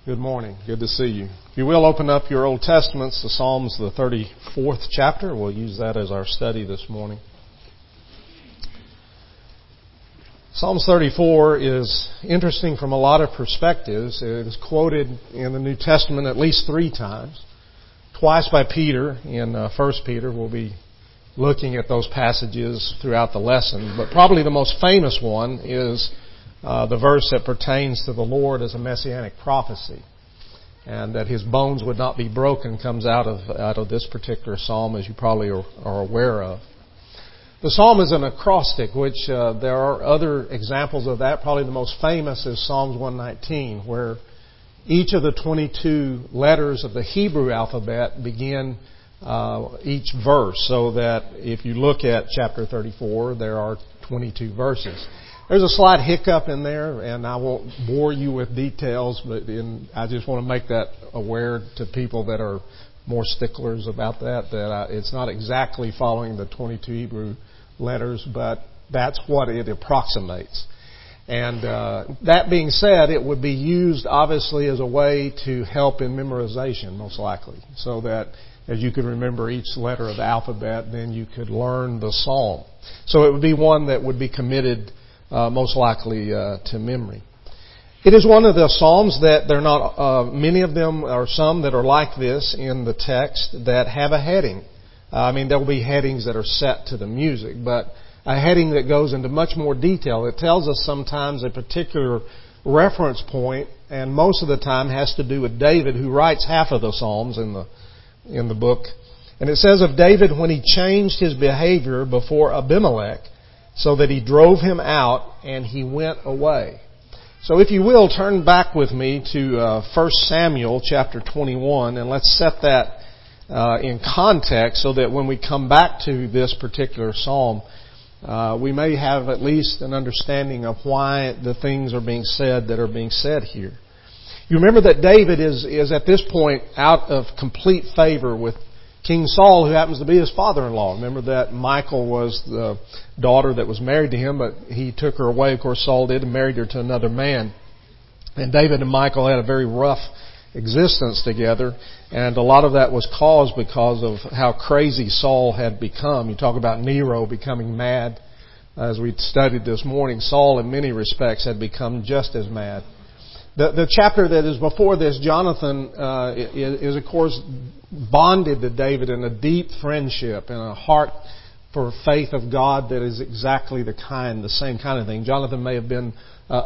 Good morning. Good to see you. If you will, open up your Old Testaments to Psalms, the 34th chapter. We'll use that as our study this morning. Psalms 34 is interesting from a lot of perspectives. It is quoted in the New Testament at least 3 times. Twice by Peter in 1 Peter. We'll be looking at those passages throughout the lesson. But probably the most famous one is the verse that pertains to the Lord as a messianic prophecy, and that His bones would not be broken comes out of this particular psalm, as you probably are aware of. The psalm is an acrostic, which there are other examples of that. Probably the most famous is Psalms 119, where each of the 22 letters of the Hebrew alphabet begin each verse, so that if you look at chapter 34, there are 22 verses. There's a slight hiccup in there, and I won't bore you with details, but I just want to make that aware to people that are more sticklers about that it's not exactly following the 22 Hebrew letters, but that's what it approximates. And that being said, it would be used obviously as a way to help in memorization, most likely, so that as you could remember each letter of the alphabet, then you could learn the psalm. So it would be one that would be committed most likely to memory. It is one of the psalms that there are not many of them, or some that are like this in the text, that have a heading. There will be headings that are set to the music, but a heading that goes into much more detail. It tells us sometimes a particular reference point, and most of the time has to do with David, who writes half of the psalms in the book. And it says of David, when he changed his behavior before Abimelech, so that he drove him out and he went away. So if you will, turn back with me to 1 Samuel chapter 21, and let's set that in context so that when we come back to this particular psalm, we may have at least an understanding of why the things are being said that are being said here. You remember that David is at this point out of complete favor with King Saul, who happens to be his father-in-law. Remember that Michal was the daughter that was married to him, but he took her away, of course Saul did, and married her to another man. And David and Michal had a very rough existence together, and a lot of that was caused because of how crazy Saul had become. You talk about Nero becoming mad. As we studied this morning, Saul in many respects had become just as mad. The chapter that is before this, Jonathan is of course bonded to David in a deep friendship and a heart for faith of God that is exactly the same kind of thing. Jonathan may have been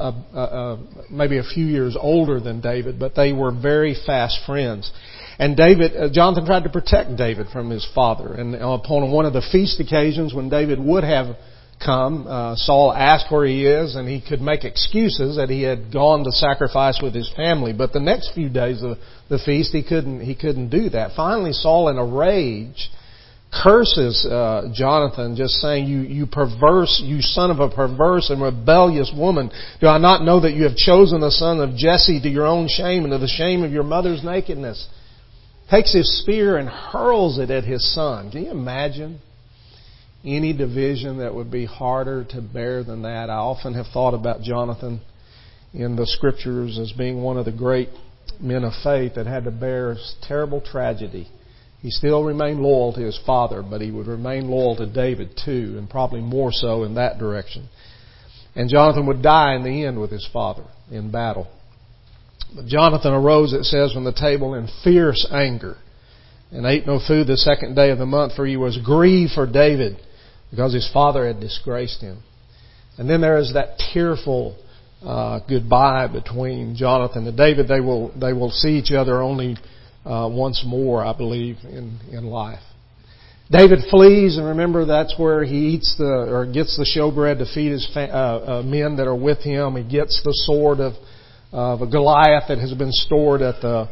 maybe a few years older than David, but they were very fast friends. And Jonathan tried to protect David from his father. And upon one of the feast occasions when David would have come, Saul asked where he is, and he could make excuses that he had gone to sacrifice with his family. But the next few days of the feast, he couldn't do that. Finally, Saul, in a rage, curses Jonathan, just saying, "You perverse, you son of a perverse and rebellious woman! Do I not know that you have chosen the son of Jesse to your own shame and to the shame of your mother's nakedness?" Takes his spear and hurls it at his son. Can you imagine any division that would be harder to bear than that? I often have thought about Jonathan in the Scriptures as being one of the great men of faith that had to bear terrible tragedy. He still remained loyal to his father, but he would remain loyal to David too, and probably more so in that direction. And Jonathan would die in the end with his father in battle. But Jonathan arose, it says, from the table in fierce anger, and ate no food the second day of the month, for he was grieved for David, because his father had disgraced him. And then there is that tearful goodbye between Jonathan and David. They will see each other only once more, I believe, in life. David flees, and remember that's where he gets the showbread to feed his men that are with him. He gets the sword of a Goliath that has been stored at the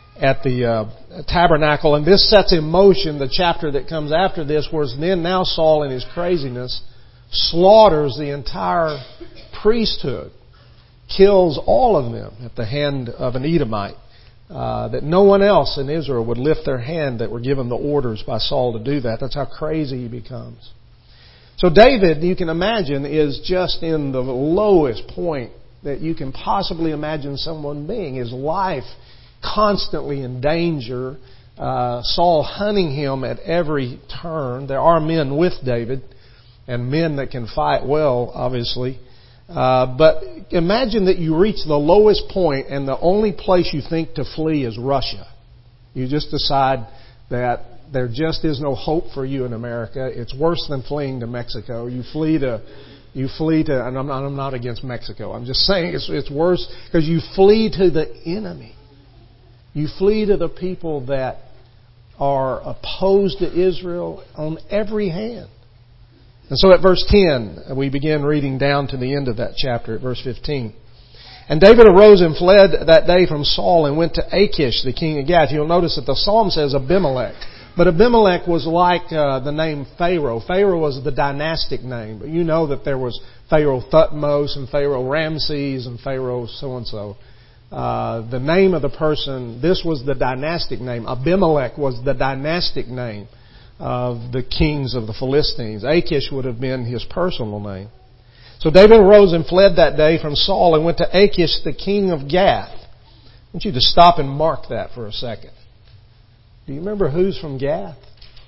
tabernacle, and this sets in motion the chapter that comes after this, where then now Saul in his craziness slaughters the entire priesthood, kills all of them at the hand of an Edomite, that no one else in Israel would lift their hand that were given the orders by Saul to do that. That's how crazy he becomes. So David, you can imagine, is just in the lowest point that you can possibly imagine someone being. His life constantly in danger. Saul hunting him at every turn. There are men with David, and men that can fight well, obviously. But imagine that you reach the lowest point and the only place you think to flee is Russia. You just decide that there just is no hope for you in America. It's worse than fleeing to Mexico. You flee to, and I'm not against Mexico. I'm just saying it's worse because you flee to the enemy. You flee to the people that are opposed to Israel on every hand. And so at verse 10, we begin reading down to the end of that chapter at verse 15. And David arose and fled that day from Saul and went to Achish, the king of Gath. You'll notice that the psalm says Abimelech. But Abimelech was like the name Pharaoh. Pharaoh was the dynastic name. But you know that there was Pharaoh Thutmose and Pharaoh Ramses and Pharaoh so-and-so. The name of the person, this was the dynastic name. Abimelech was the dynastic name of the kings of the Philistines. Achish would have been his personal name. So David arose and fled that day from Saul and went to Achish, the king of Gath. I want you to stop and mark that for a second. Do you remember who's from Gath?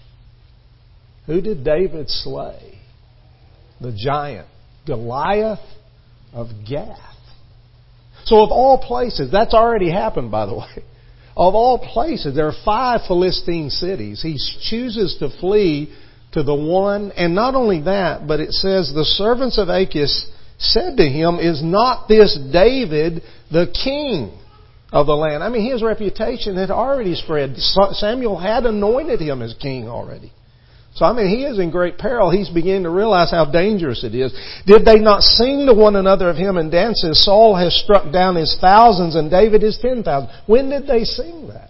Who did David slay? The giant, Goliath of Gath. So of all places, that's already happened, by the way. Of all places, there are 5 Philistine cities. He chooses to flee to the one. And not only that, but it says, the servants of Achish said to him, is not this David the king of the land? I mean, his reputation had already spread. Samuel had anointed him as king already. So, I mean, he is in great peril. He's beginning to realize how dangerous it is. Did they not sing to one another of him in dances? Saul has struck down his thousands and David his 10,000. When did they sing that?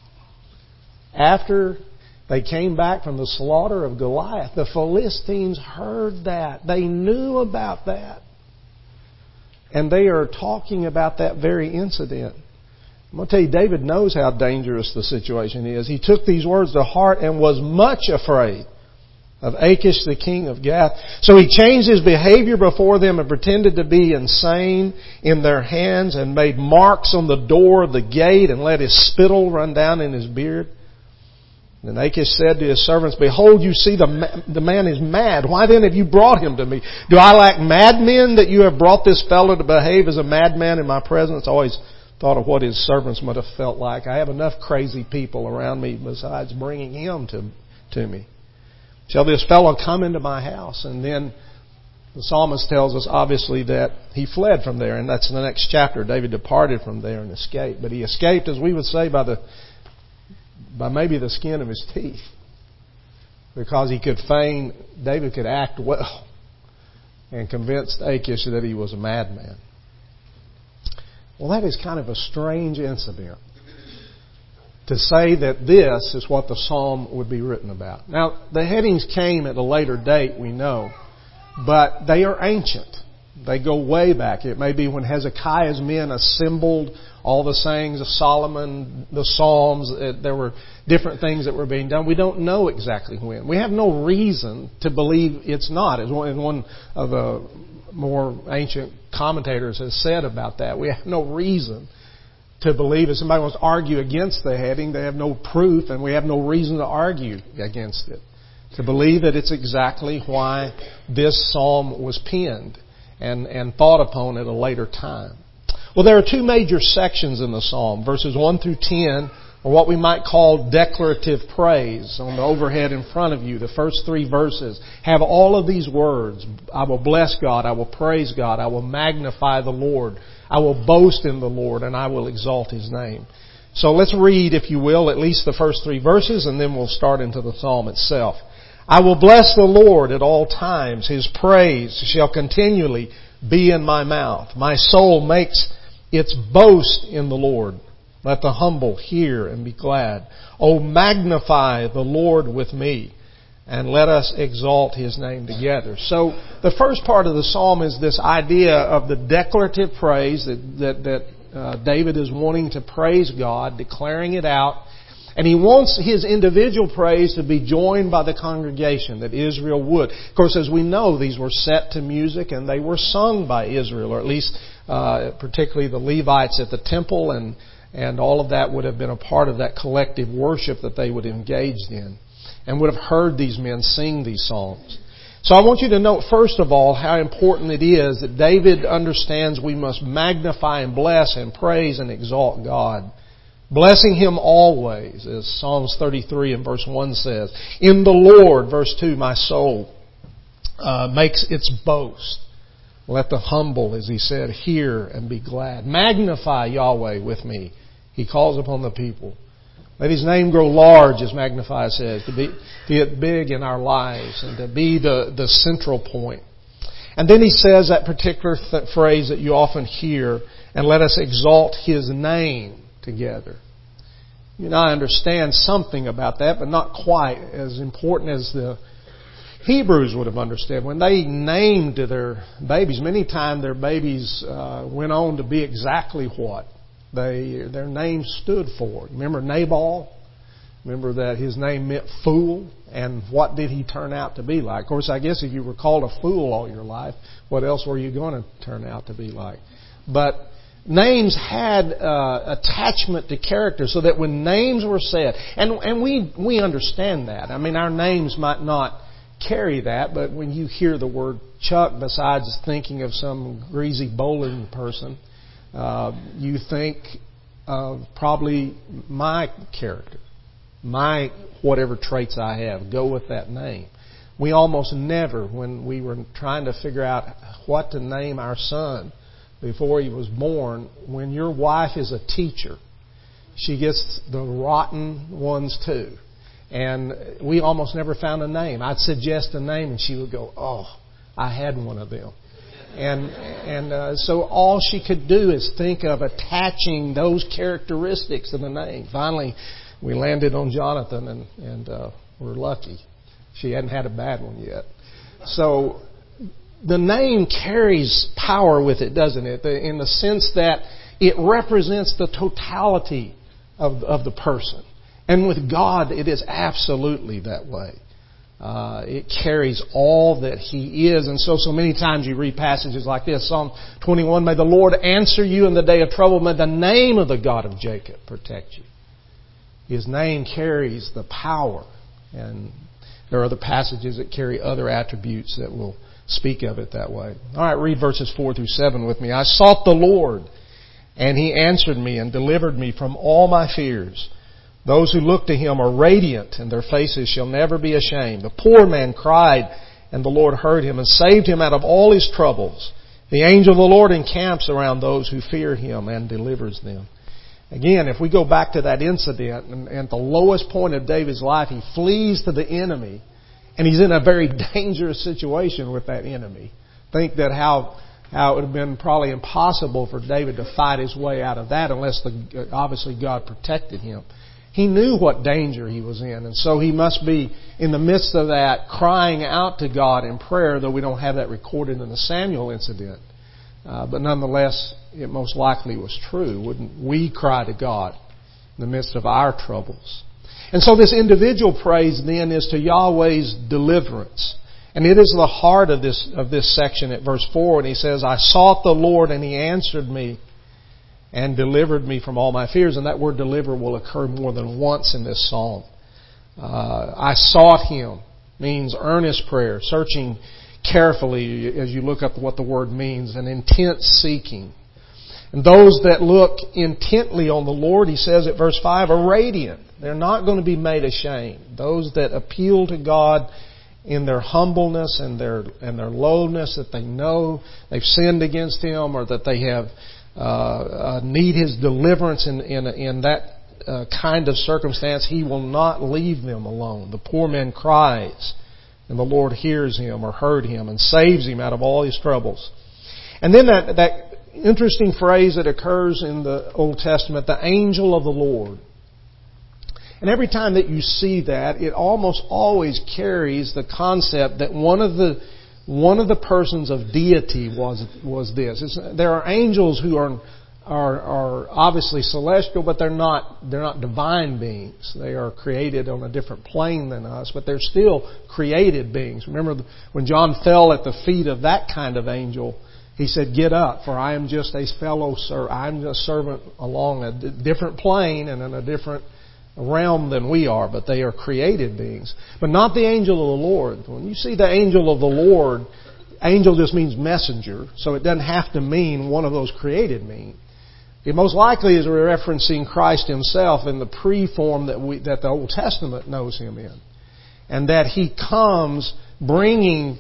After they came back from the slaughter of Goliath. The Philistines heard that. They knew about that. And they are talking about that very incident. I'm going to tell you, David knows how dangerous the situation is. He took these words to heart and was much afraid of Achish, the king of Gath. So he changed his behavior before them and pretended to be insane in their hands and made marks on the door of the gate and let his spittle run down in his beard. Then Achish said to his servants, behold, you see the man is mad. Why then have you brought him to me? Do I lack madmen that you have brought this fellow to behave as a madman in my presence? I always thought of what his servants might have felt like. I have enough crazy people around me besides bringing him to me. Shall this fellow come into my house? And then the psalmist tells us, obviously, that he fled from there. And that's in the next chapter. David departed from there and escaped. But he escaped, as we would say, by maybe the skin of his teeth. Because David could act well and convinced Achish that he was a madman. Well, that is kind of a strange incident to say that this is what the psalm would be written about. Now, the headings came at a later date, we know, but they are ancient. They go way back. It may be when Hezekiah's men assembled all the sayings of Solomon, the Psalms. There were different things that were being done. We don't know exactly when. We have no reason to believe it's not. As one of the more ancient commentators has said about that, we have no reason to believe. If somebody wants to argue against the heading, they have no proof, and we have no reason to argue against it. To believe that it's exactly why this psalm was penned and thought upon at a later time. Well, there are 2 major sections in the psalm. Verses 1 through 10 are what we might call declarative praise. On the overhead in front of you, the first 3 verses have all of these words. I will bless God. I will praise God. I will magnify the Lord. I will boast in the Lord, and I will exalt His name. So let's read, if you will, at least the first 3 verses, and then we'll start into the psalm itself. I will bless the Lord at all times. His praise shall continually be in my mouth. My soul makes its boast in the Lord. Let the humble hear and be glad. Oh, magnify the Lord with me, and let us exalt His name together. So the first part of the psalm is this idea of the declarative praise that David is wanting to praise God, declaring it out. And he wants his individual praise to be joined by the congregation, that Israel would. Of course, as we know, these were set to music and they were sung by Israel, or at least particularly the Levites at the temple, and all of that would have been a part of that collective worship that they would have engaged in, and would have heard these men sing these songs. So I want you to note, first of all, how important it is that David understands we must magnify and bless and praise and exalt God. Blessing Him always, as Psalms 33 and verse 1 says. In the Lord, verse 2, my soul makes its boast. Let the humble, as he said, hear and be glad. Magnify Yahweh with me. He calls upon the people. Let His name grow large, as Magnify says, to be it big in our lives and to be the central point. And then he says that particular phrase that you often hear, and let us exalt His name together. You and I understand something about that, but not quite as important as the Hebrews would have understood. When they named their babies, many times their babies went on to be exactly what their name stood for. Remember Nabal? Remember that his name meant fool? And what did he turn out to be like? Of course, I guess if you were called a fool all your life, what else were you going to turn out to be like? But names had attachment to character, so that when names were said, and we understand that. I mean, our names might not carry that, but when you hear the word Chuck, besides thinking of some greasy bowling person, you think of probably my character, my whatever traits I have, go with that name. We almost never, when we were trying to figure out what to name our son before he was born, when your wife is a teacher, she gets the rotten ones too. And we almost never found a name. I'd suggest a name and she would go, oh, I had one of them. And so all she could do is think of attaching those characteristics to the name. Finally, we landed on Jonathan, and we're lucky. She hadn't had a bad one yet. So the name carries power with it, doesn't it? In the sense that it represents the totality of the person. And with God, it is absolutely that way. It carries all that He is. And so many times you read passages like this. Psalm 21, may the Lord answer you in the day of trouble. May the name of the God of Jacob protect you. His name carries the power. And there are other passages that carry other attributes that will speak of it that way. All right, read verses 4 through 7 with me. I sought the Lord, and He answered me and delivered me from all my fears. Those who look to Him are radiant, and their faces shall never be ashamed. The poor man cried, and the Lord heard him and saved him out of all his troubles. The angel of the Lord encamps around those who fear Him and delivers them. Again, if we go back to that incident, and at the lowest point of David's life, he flees to the enemy, and he's in a very dangerous situation with that enemy. Think that how it would have been probably impossible for David to fight his way out of that unless obviously God protected him. He knew what danger he was in, and so he must be in the midst of that crying out to God in prayer, though we don't have that recorded in the Samuel incident. But nonetheless, it most likely was true. Wouldn't we cry to God in the midst of our troubles? And so this individual praise then is to Yahweh's deliverance. And it is the heart of this section at verse 4 when he says, I sought the Lord and He answered me and delivered me from all my fears. And that word deliver will occur more than once in this psalm. I sought Him means earnest prayer, searching carefully as you look up what the word means, an intense seeking. And those that look intently on the Lord, he says at verse 5, are radiant. They're not going to be made ashamed. Those that appeal to God in their humbleness and their lowness, that they know they've sinned against Him, or that they have need His deliverance in that kind of circumstance, He will not leave them alone. The poor man cries, and the Lord hears him or heard him and saves him out of all his troubles. And then that interesting phrase that occurs in the Old Testament, the angel of the Lord. And every time that you see that, it almost always carries the concept that one of the persons of deity was this. There are angels who are obviously celestial, but they're not divine beings. They are created on a different plane than us, but they're still created beings. Remember when John fell at the feet of that kind of angel, He said, get up, for I am just a fellow servant. I'm a servant along a different plane and in a different realm than we are, but they are created beings. But not the angel of the Lord. When you see the angel of the Lord, angel just means messenger, so it doesn't have to mean one of those created beings. It most likely is referencing Christ Himself in the pre-form that the Old Testament knows Him in. And that He comes bringing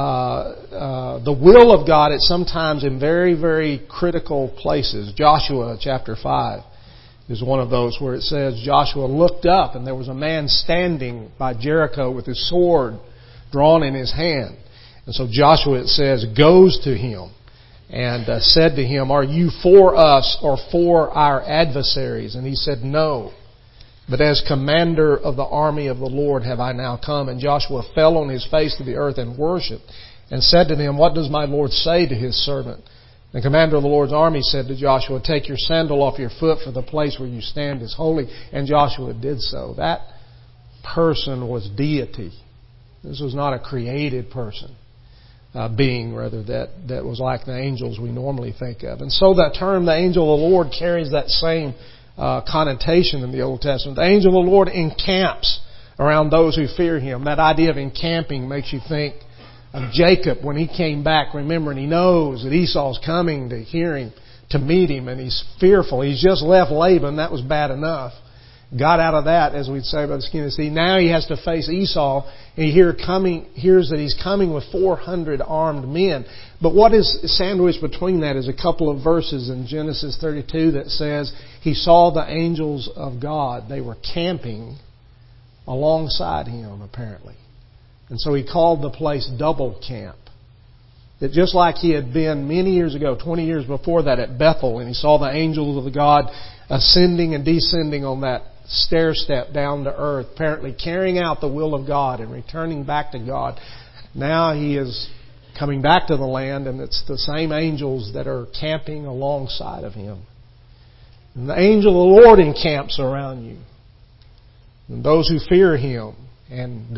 the will of God at sometimes in very, very critical places. Joshua chapter 5 is one of those where it says Joshua looked up and there was a man standing by Jericho with his sword drawn in his hand. And so Joshua, it says, goes to him and said to him, are you for us or for our adversaries? And he said, no. But as commander of the army of the Lord have I now come. And Joshua fell on his face to the earth and worshipped and said to him, what does my Lord say to His servant? The commander of the Lord's army said to Joshua, take your sandal off your foot, for the place where you stand is holy. And Joshua did so. That person was deity. This was not a created person. Being, rather, that was like the angels we normally think of. And so that term, the angel of the Lord, carries that same connotation in the Old Testament. The angel of the Lord encamps around those who fear Him. That idea of encamping makes you think of Jacob when he came back. Remember, and he knows that Esau's coming to hear him, to meet him, and he's fearful. He's just left Laban. That was bad enough. Got out of that, as we'd say by the skin of his teeth. Now he has to face Esau, and he hears that he's coming with 400 armed men. But what is sandwiched between that is a couple of verses in Genesis 32 that says he saw the angels of God. They were camping alongside him, apparently. And so he called the place Double Camp. That just like he had been many years ago, 20 years before that at Bethel, and he saw the angels of God ascending and descending on that stair step down to earth, apparently carrying out the will of God and returning back to God. Now he is coming back to the land, and it's the same angels that are camping alongside of him. And the angel of the Lord encamps around you. And those who fear Him and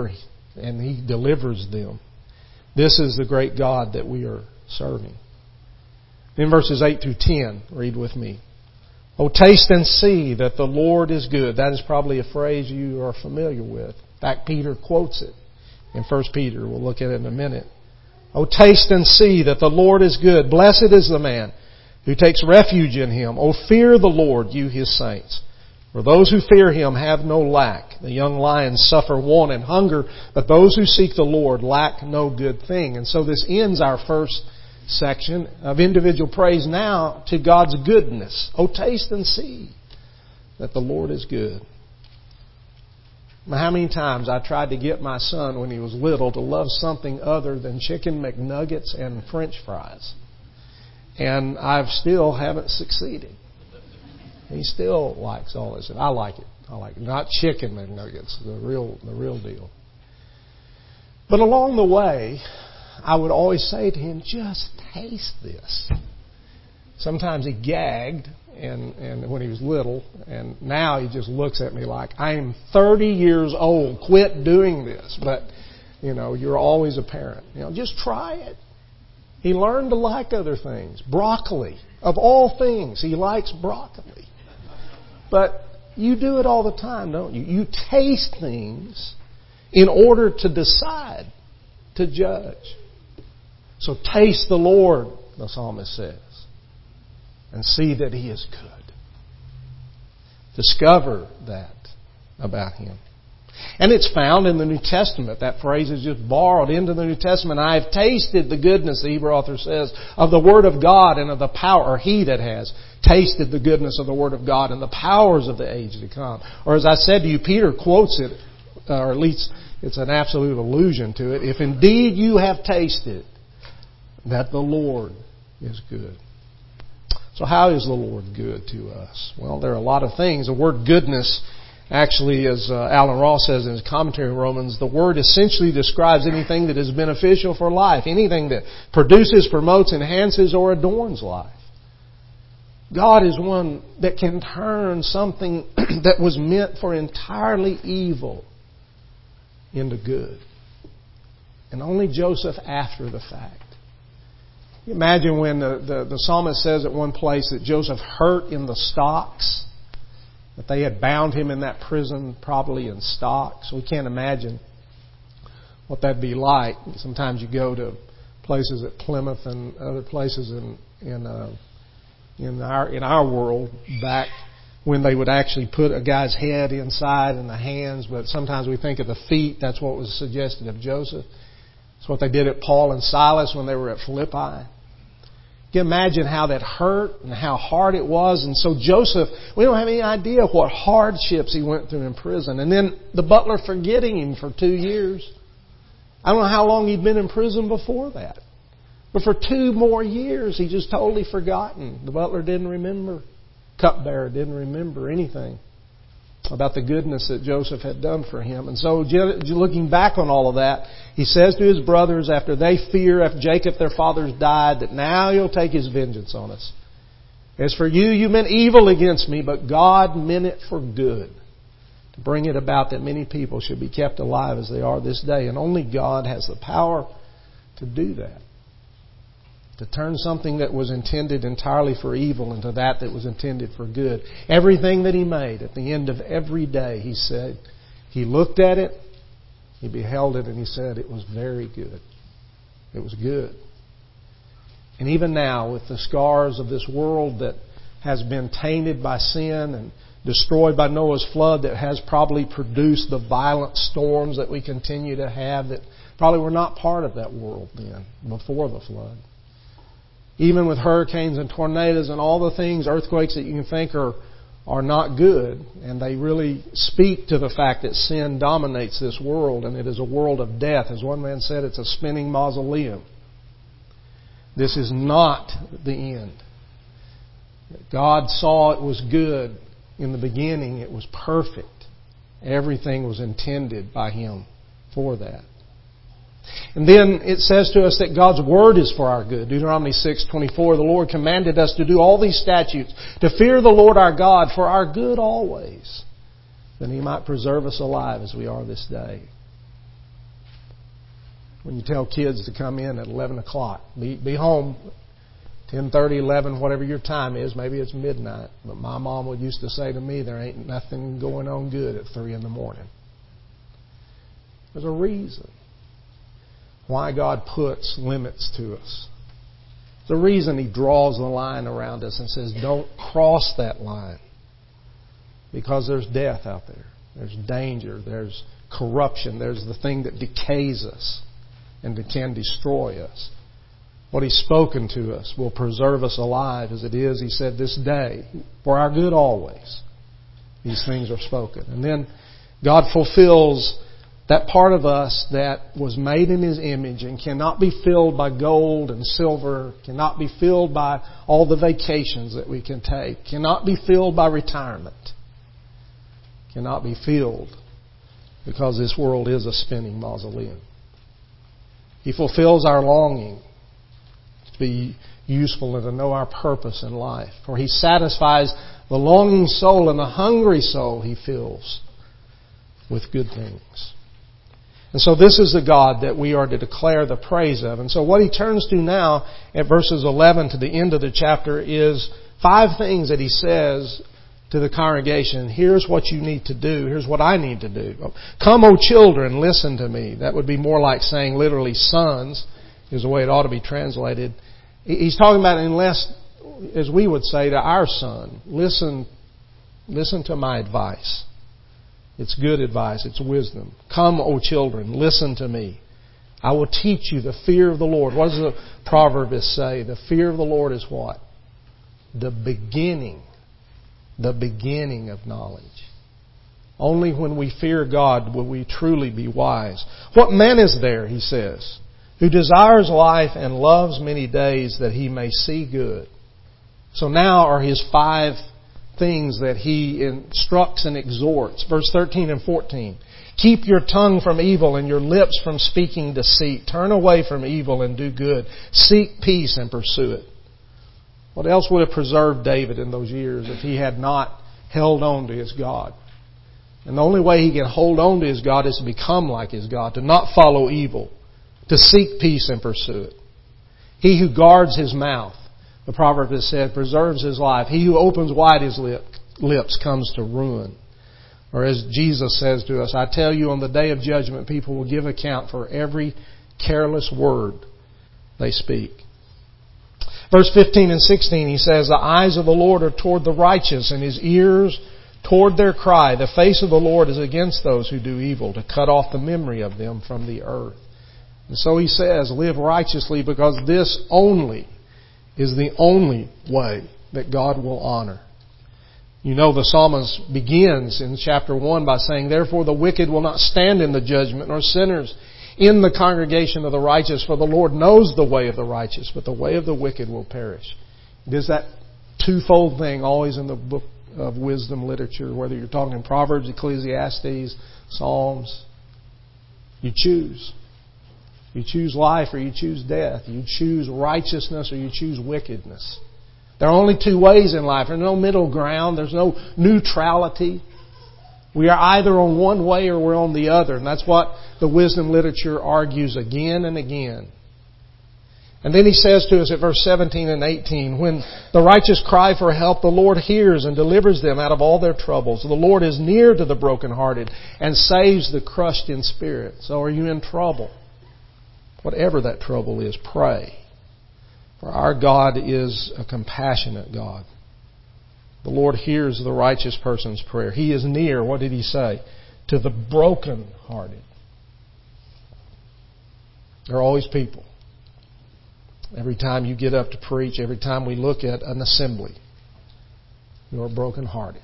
He delivers them. This is the great God that we are serving. In verses 8 through 10, read with me. Oh, taste and see that the Lord is good. That is probably a phrase you are familiar with. In fact, Peter quotes it in 1 Peter. We'll look at it in a minute. Oh, taste and see that the Lord is good. Blessed is the man who takes refuge in Him. Oh, fear the Lord, you His saints. For those who fear Him have no lack. The young lions suffer want and hunger, but those who seek the Lord lack no good thing. And so this ends our first section of individual praise. Now to God's goodness. Oh, taste and see that the Lord is good. Now, how many times I tried to get my son when he was little to love something other than chicken McNuggets and French fries. And I still haven't succeeded. He still likes all this. I like it. Not chicken McNuggets, the real deal. But along the way, I would always say to him, just taste this. Sometimes he gagged and when he was little, and now he just looks at me like, I am 30 years old, quit doing this. But, you're always a parent. Just try it. He learned to like other things. Broccoli. Of all things, he likes broccoli. But you do it all the time, don't you? You taste things in order to decide, to judge. So taste the Lord, the psalmist says, and see that He is good. Discover that about Him. And it's found in the New Testament. That phrase is just borrowed into the New Testament. I have tasted the goodness, the Hebrew author says, of the Word of God and of the power, or he that has tasted the goodness of the Word of God and the powers of the age to come. Or as I said to you, Peter quotes it, or at least it's an absolute allusion to it. If indeed you have tasted that the Lord is good. So how is the Lord good to us? Well, there are a lot of things. The word goodness, actually, as Alan Ross says in his commentary on Romans, the word essentially describes anything that is beneficial for life, anything that produces, promotes, enhances, or adorns life. God is one that can turn something that was meant for entirely evil into good. And only Joseph, after the fact, Imagine when the psalmist says at one place that Joseph hurt in the stocks, that they had bound him in that prison probably in stocks. We can't imagine what that'd be like. Sometimes you go to places at Plymouth and other places in our world back when they would actually put a guy's head inside and the hands, but sometimes we think of the feet. That's what was suggested of Joseph. That's what they did at Paul and Silas when they were at Philippi. You can imagine how that hurt and how hard it was. And so Joseph, we don't have any idea what hardships he went through in prison. And then the butler forgetting him for 2 years. I don't know how long he'd been in prison before that. But for 2 more years, he just totally forgotten. The butler didn't remember. Cupbearer didn't remember anything about the goodness that Joseph had done for him. And so looking back on all of that, he says to his brothers after Jacob their fathers died, that now He'll take His vengeance on us. As for you, you meant evil against me, but God meant it for good, to bring it about that many people should be kept alive as they are this day. And only God has the power to do that. To turn something that was intended entirely for evil into that was intended for good. Everything that He made, at the end of every day, He said, He looked at it, He beheld it, and He said it was very good. It was good. And even now, with the scars of this world that has been tainted by sin and destroyed by Noah's flood, that has probably produced the violent storms that we continue to have, that probably were not part of that world then, before the flood. Even with hurricanes and tornadoes and all the things, earthquakes that you can think are not good. And they really speak to the fact that sin dominates this world, and it is a world of death. As one man said, it's a spinning mausoleum. This is not the end. God saw it was good in the beginning. It was perfect. Everything was intended by Him for that. And then it says to us that God's Word is for our good. Deuteronomy 6:24, the Lord commanded us to do all these statutes, to fear the Lord our God for our good always, that He might preserve us alive as we are this day. When you tell kids to come in at 11 o'clock, be home 10:30, 11, whatever your time is, maybe it's midnight. But my mom would used to say to me, there ain't nothing going on good at 3 in the morning. There's a reason why God puts limits to us. The reason He draws the line around us and says, don't cross that line. Because there's death out there. There's danger. There's corruption. There's the thing that decays us and that can destroy us. What He's spoken to us will preserve us alive as it is, He said, this day. For our good always. These things are spoken. And then God fulfills that part of us that was made in His image and cannot be filled by gold and silver, cannot be filled by all the vacations that we can take, cannot be filled by retirement, cannot be filled because this world is a spinning mausoleum. He fulfills our longing to be useful and to know our purpose in life. For He satisfies the longing soul, and the hungry soul He fills with good things. And so this is the God that we are to declare the praise of. And so what he turns to now at verses 11 to the end of the chapter is 5 things that he says to the congregation. Here's what you need to do. Here's what I need to do. Come, O children, listen to me. That would be more like saying literally sons is the way it ought to be translated. He's talking about, unless, as we would say to our son, listen to my advice. It's good advice. It's wisdom. Come, O children, listen to me. I will teach you the fear of the Lord. What does the proverbist say? The fear of the Lord is what? The beginning of knowledge. Only when we fear God will we truly be wise. What man is there, he says, who desires life and loves many days that he may see good? So now are his 5 things that he instructs and exhorts. Verse 13 and 14. Keep your tongue from evil and your lips from speaking deceit. Turn away from evil and do good. Seek peace and pursue it. What else would have preserved David in those years if he had not held on to his God? And the only way he can hold on to his God is to become like his God, to not follow evil, to seek peace and pursue it. He who guards his mouth, the proverb has said, preserves his life. He who opens wide his lips comes to ruin. Or as Jesus says to us, I tell you, on the day of judgment, people will give account for every careless word they speak. Verse 15 and 16, he says, the eyes of the Lord are toward the righteous, and His ears toward their cry. The face of the Lord is against those who do evil, to cut off the memory of them from the earth. And so he says, live righteously, because this only is the only way that God will honor. You know, the psalmist begins in chapter 1 by saying, therefore the wicked will not stand in the judgment, nor sinners in the congregation of the righteous, for the Lord knows the way of the righteous, but the way of the wicked will perish. It is that twofold thing always in the book of wisdom literature, whether you're talking Proverbs, Ecclesiastes, Psalms. You choose. You choose life or you choose death. You choose righteousness or you choose wickedness. There are only two ways in life. There's no middle ground. There's no neutrality. We are either on one way or we're on the other. And that's what the wisdom literature argues again and again. And then he says to us at verse 17 and 18, when the righteous cry for help, the Lord hears and delivers them out of all their troubles. The Lord is near to the brokenhearted and saves the crushed in spirit. So are you in trouble? Whatever that trouble is, pray. For our God is a compassionate God. The Lord hears the righteous person's prayer. He is near, what did He say? To the brokenhearted. There are always people. Every time you get up to preach, every time we look at an assembly, who are brokenhearted.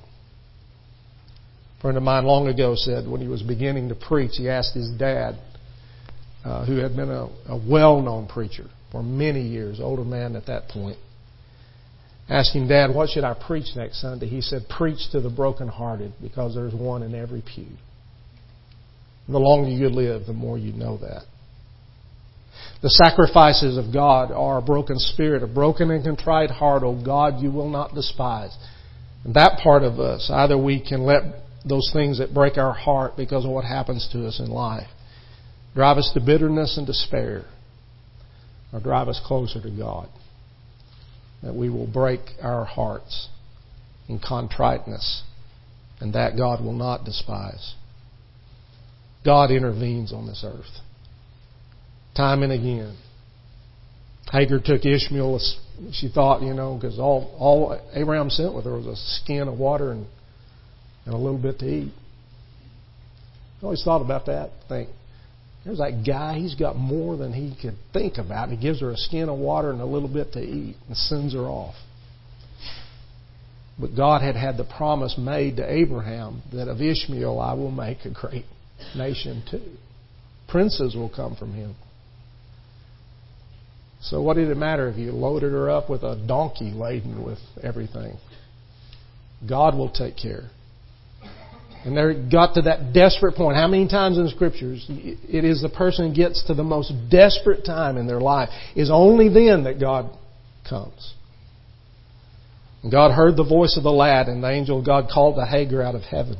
A friend of mine long ago said when he was beginning to preach, he asked his dad, who had been a well-known preacher for many years, older man at that point, asked him, Dad, what should I preach next Sunday? He said, preach to the brokenhearted, because there's one in every pew. The longer you live, the more you know that. The sacrifices of God are a broken spirit, a broken and contrite heart, O God, you will not despise. And that part of us, either we can let those things that break our heart because of what happens to us in life drive us to bitterness and despair, or drive us closer to God. That we will break our hearts in contriteness, and that God will not despise. God intervenes on this earth, time and again. Hagar took Ishmael, she thought, because all Abraham sent with her was a skin of water and a little bit to eat. I always thought about that, think, there's that guy, he's got more than he could think about. He gives her a skin of water and a little bit to eat and sends her off. But God had the promise made to Abraham that of Ishmael I will make a great nation too. Princes will come from him. So what did it matter if you loaded her up with a donkey laden with everything? God will take care. And they got to that desperate point. How many times in the Scriptures it is the person gets to the most desperate time in their life is only then that God comes. And God heard the voice of the lad, and the angel of God called to Hagar out of heaven.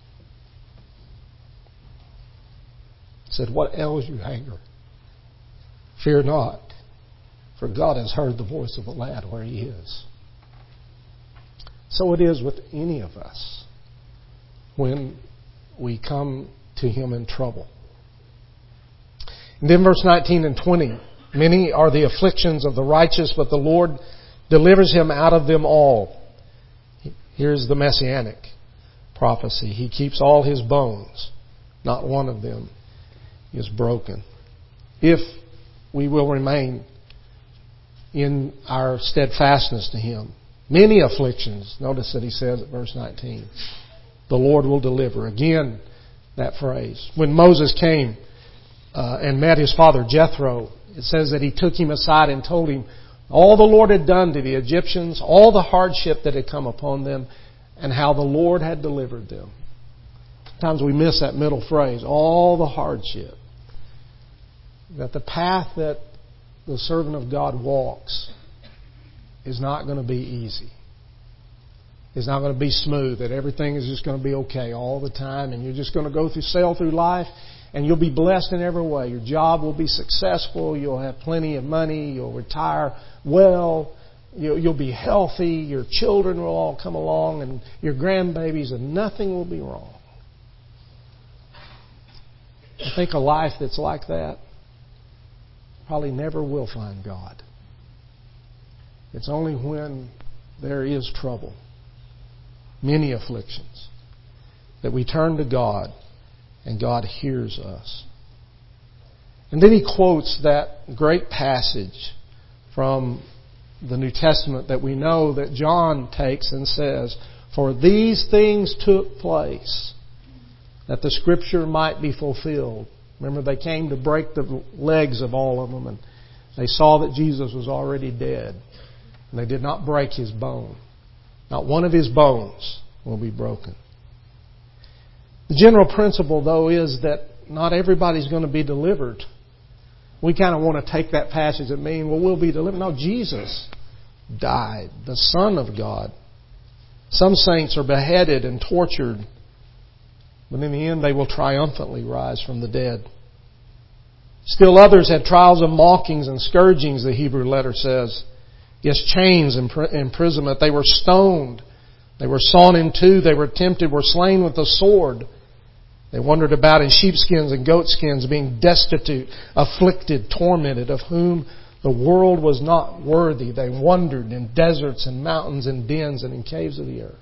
He said, what ails you, Hagar? Fear not, for God has heard the voice of the lad where he is. So it is with any of us when we come to Him in trouble. And then verse 19 and 20. Many are the afflictions of the righteous, but the Lord delivers him out of them all. Here's the messianic prophecy. He keeps all his bones. Not one of them is broken. If we will remain in our steadfastness to Him. Many afflictions. Notice that he says at verse 19. The Lord will deliver. Again, that phrase. When Moses came and met his father Jethro, it says that he took him aside and told him all the Lord had done to the Egyptians, all the hardship that had come upon them, and how the Lord had delivered them. Sometimes we miss that middle phrase, all the hardship. That the path that the servant of God walks is not going to be easy. is not going to be smooth, that everything is just going to be okay all the time, and you're just going to sail through life, and you'll be blessed in every way. Your job will be successful. You'll have plenty of money. You'll retire well. You'll be healthy. Your children will all come along, and your grandbabies, and nothing will be wrong. I think a life that's like that probably never will find God. It's only when there is trouble, many afflictions, that we turn to God and God hears us. And then he quotes that great passage from the New Testament that we know that John takes and says, "For these things took place, that the Scripture might be fulfilled." Remember, they came to break the legs of all of them, and they saw that Jesus was already dead. And they did not break His bone. Not one of His bones will be broken. The general principle, though, is that not everybody's going to be delivered. We kind of want to take that passage and mean, well, we'll be delivered. No, Jesus died, the Son of God. Some saints are beheaded and tortured, but in the end they will triumphantly rise from the dead. Still others had trials of mockings and scourgings, the Hebrew letter says. Yes, chains and imprisonment. They were stoned. They were sawn in two. They were tempted, were slain with the sword. They wandered about in sheepskins and goatskins, being destitute, afflicted, tormented, of whom the world was not worthy. They wandered in deserts and mountains and dens and in caves of the earth.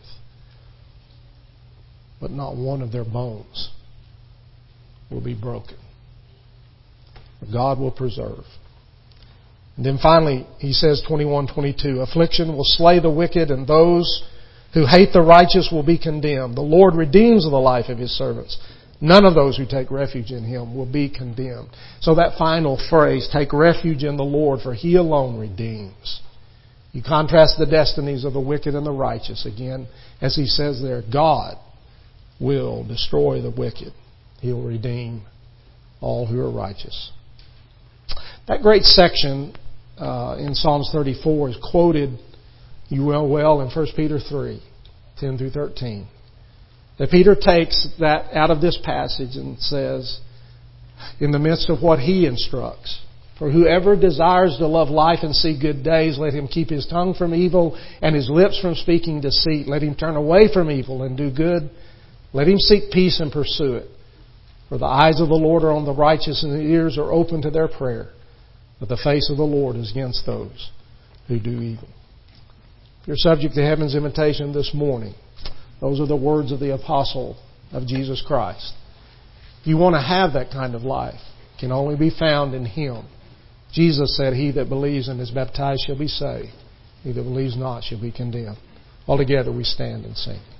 But not one of their bones will be broken. God will preserve. And then finally, he says, 21-22, affliction will slay the wicked, and those who hate the righteous will be condemned. The Lord redeems the life of His servants. None of those who take refuge in Him will be condemned. So that final phrase, take refuge in the Lord, for He alone redeems. You contrast the destinies of the wicked and the righteous. Again, as he says there, God will destroy the wicked. He'll redeem all who are righteous. That great section in Psalms 34 is quoted, you will well, in 1 Peter 3, 10 through 13. That Peter takes that out of this passage and says, in the midst of what he instructs, for whoever desires to love life and see good days, let him keep his tongue from evil and his lips from speaking deceit. Let him turn away from evil and do good. Let him seek peace and pursue it. For the eyes of the Lord are on the righteous, and the ears are open to their prayer. But the face of the Lord is against those who do evil. If you're subject to heaven's invitation this morning, those are the words of the apostle of Jesus Christ. If you want to have that kind of life, it can only be found in Him. Jesus said, he that believes and is baptized shall be saved. He that believes not shall be condemned. Altogether we stand and sing.